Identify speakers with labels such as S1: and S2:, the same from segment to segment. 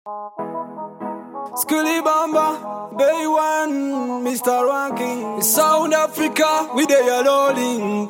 S1: Skilly Bamba, Bay One, Mr. Ranking, Sound Africa, we they are rolling.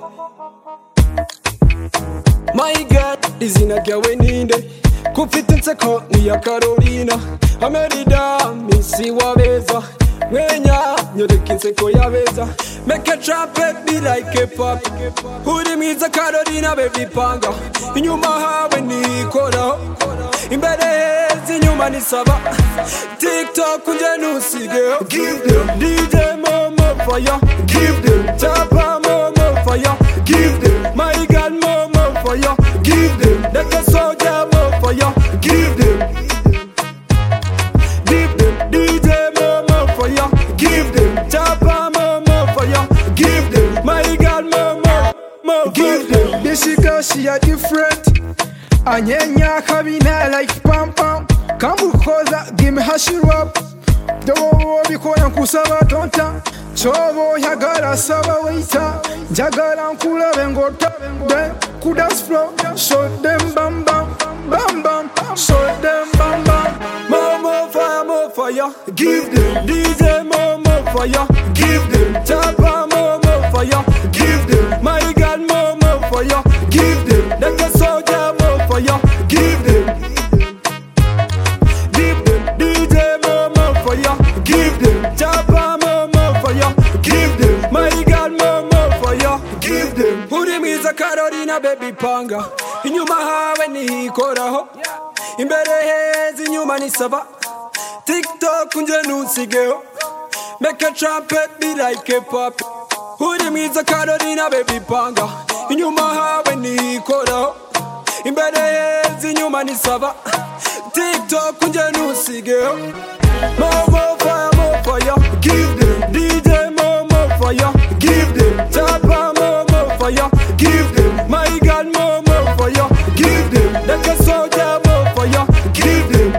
S1: My God, is in a gaweninde. Kufite nseko ni ya Carolina. Amerida, misi wabeza. Mwenya, nyereka inseko yabeza. Make a trumpet be like a pop. Uri miza Carolina, baby panga. Inyuma hawe nikora. Imbere hezi inyuma nisaba. TikTok unje nusige. Give them DJ Momo fire. Give them Chapa Momo fire. Give them my God Momo fire. Give them Deka Soldier Momo fire. Give them DJ Momo fire. Give them Chapa Momo fire. Give them my God Momo. Give them
S2: this girl, she a different. Anyenya kabina like pam pam. Kambukoza give me hashirwap. Dowo bikona kusaba tonta. Chobo yagala saba waita. Jagala nkula bengota. Then kudas flow. Show them bam bam. Bam bam. Show them bam bam.
S1: Momo fire. Give them DJ Momo fire. Give them Chapa Momo fire. Give them my God Momo fire. Give them Deka Soldier Momo fire. Give them DJ Momo fire. Give them Chapa Momo fire. Give them my God Momo fire. Give them Uri miza Carolina baby panga. Inyuma hawe nikoraho. Imbere hezi inyuma nisaba. TikTok unje nusige. Make a trumpet be like a pop. Uri miza Carolina baby panga. Inyuma hawe nikoraho. Imbere hezi inyuma nisaba. TikTok unje nusige. Momo fire. Give them DJ Momo fire. Give them Chapa Momo fire. Give them my God Momo fire. Give them Deka Soldier Momo fire. Give them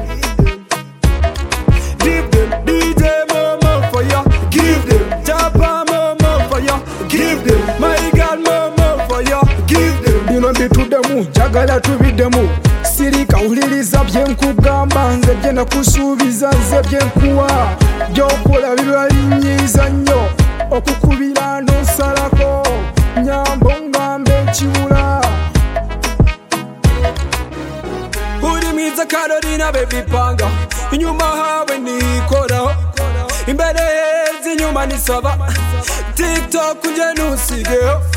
S1: DJ Momo fire. Give them Chapa Momo fire. Give them my God Momo fire. Give them
S2: bino bitudemu jagala tubidemu. Sirika uliriza byenkugamba nze bye nakusuubiza nze byenkuwa byokola bibalinyiza nnyo okukubira n'osalako nyambo ngambe ekibula.
S1: Uri miza Carolina baby panga. Inyuma hawe nikoraho. Imbere hezi inyuma nisaba. TikTok unje nusige.